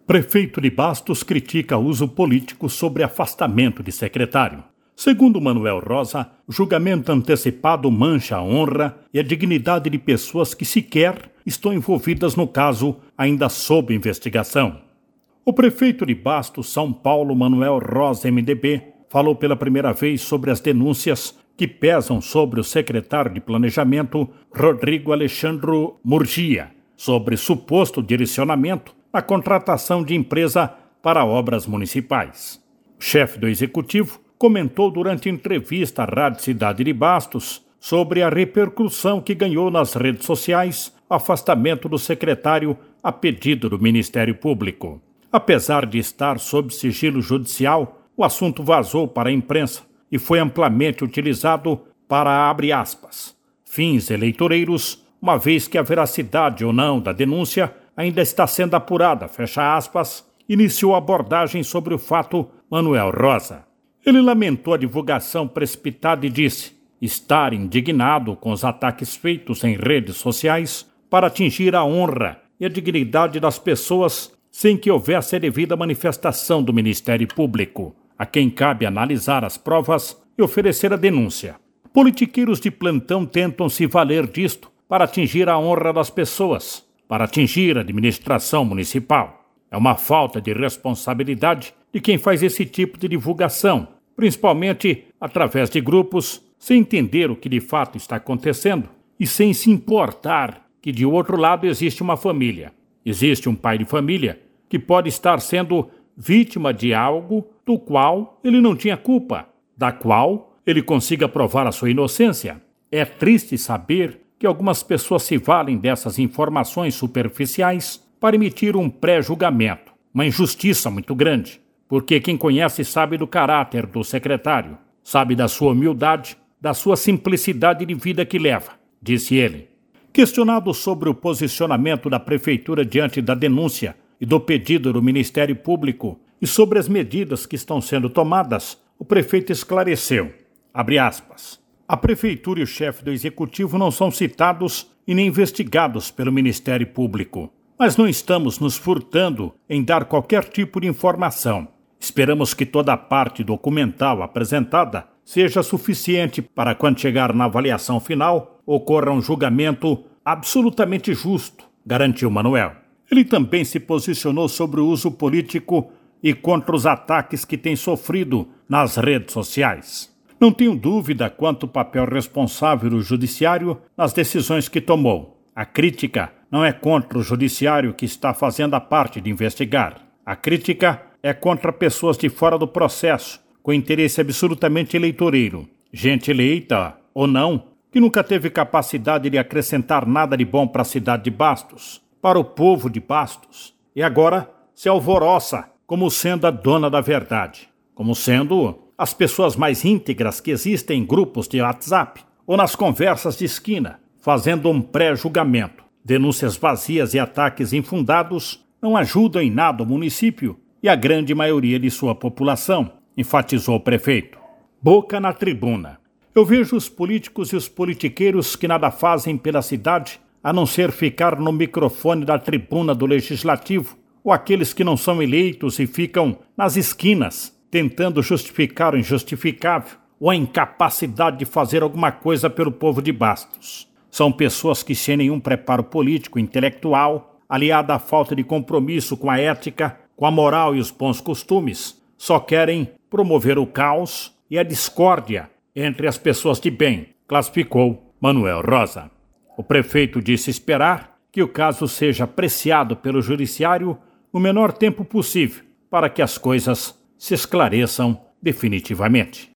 Prefeito de Bastos critica uso político sobre afastamento de secretário. Segundo Manuel Rosa, o julgamento antecipado mancha a honra e a dignidade de pessoas que sequer estão envolvidas no caso, ainda sob investigação. O prefeito de Bastos, São Paulo, Manuel Rosa, MDB, falou pela primeira vez sobre as denúncias que pesam sobre o secretário de Planejamento, Rodrigo Alexandro Murgia, sobre suposto direcionamento na contratação de empresa para obras municipais. O chefe do executivo comentou durante entrevista à Rádio Cidade de Bastos sobre a repercussão que ganhou nas redes sociais o afastamento do secretário a pedido do Ministério Público. Apesar de estar sob sigilo judicial, o assunto vazou para a imprensa e foi amplamente utilizado para, abre aspas, fins eleitoreiros, uma vez que a veracidade ou não da denúncia ainda está sendo apurada, fecha aspas, iniciou a abordagem sobre o fato Manuel Rosa. Ele lamentou a divulgação precipitada e disse estar indignado com os ataques feitos em redes sociais para atingir a honra e a dignidade das pessoas sem que houvesse a devida manifestação do Ministério Público, a quem cabe analisar as provas e oferecer a denúncia. Politiqueiros de plantão tentam se valer disto para atingir a honra das pessoas, para atingir a administração municipal. É uma falta de responsabilidade de quem faz esse tipo de divulgação, principalmente através de grupos, sem entender o que de fato está acontecendo e sem se importar que de outro lado existe uma família. Existe um pai de família que pode estar sendo vítima de algo do qual ele não tinha culpa, da qual ele consiga provar a sua inocência. É triste saber que algumas pessoas se valem dessas informações superficiais para emitir um pré-julgamento. Uma injustiça muito grande, porque quem conhece sabe do caráter do secretário, sabe da sua humildade, da sua simplicidade de vida que leva, disse ele. Questionado sobre o posicionamento da prefeitura diante da denúncia e do pedido do Ministério Público e sobre as medidas que estão sendo tomadas, o prefeito esclareceu, abre aspas, a prefeitura e o chefe do executivo não são citados e nem investigados pelo Ministério Público, mas não estamos nos furtando em dar qualquer tipo de informação. Esperamos que toda a parte documental apresentada seja suficiente para, quando chegar na avaliação final, ocorra um julgamento absolutamente justo, garantiu Manuel. Ele também se posicionou sobre o uso político e contra os ataques que tem sofrido nas redes sociais. Não tenho dúvida quanto ao papel responsável do judiciário nas decisões que tomou. A crítica não é contra o judiciário que está fazendo a parte de investigar. A crítica é contra pessoas de fora do processo, com interesse absolutamente eleitoreiro. Gente eleita ou não, que nunca teve capacidade de acrescentar nada de bom para a cidade de Bastos, para o povo de Bastos. E agora se alvoroça como sendo a dona da verdade, como sendo as pessoas mais íntegras que existem em grupos de WhatsApp ou nas conversas de esquina, fazendo um pré-julgamento. Denúncias vazias e ataques infundados não ajudam em nada o município e a grande maioria de sua população, enfatizou o prefeito. Boca na tribuna. Eu vejo os políticos e os politiqueiros que nada fazem pela cidade a não ser ficar no microfone da tribuna do Legislativo, ou aqueles que não são eleitos e ficam nas esquinas, tentando justificar o injustificável ou a incapacidade de fazer alguma coisa pelo povo de Bastos. São pessoas que, sem nenhum preparo político e intelectual, aliada à falta de compromisso com a ética, com a moral e os bons costumes, só querem promover o caos e a discórdia entre as pessoas de bem, classificou Manuel Rosa. O prefeito disse esperar que o caso seja apreciado pelo judiciário no menor tempo possível para que as coisas se esclareçam definitivamente.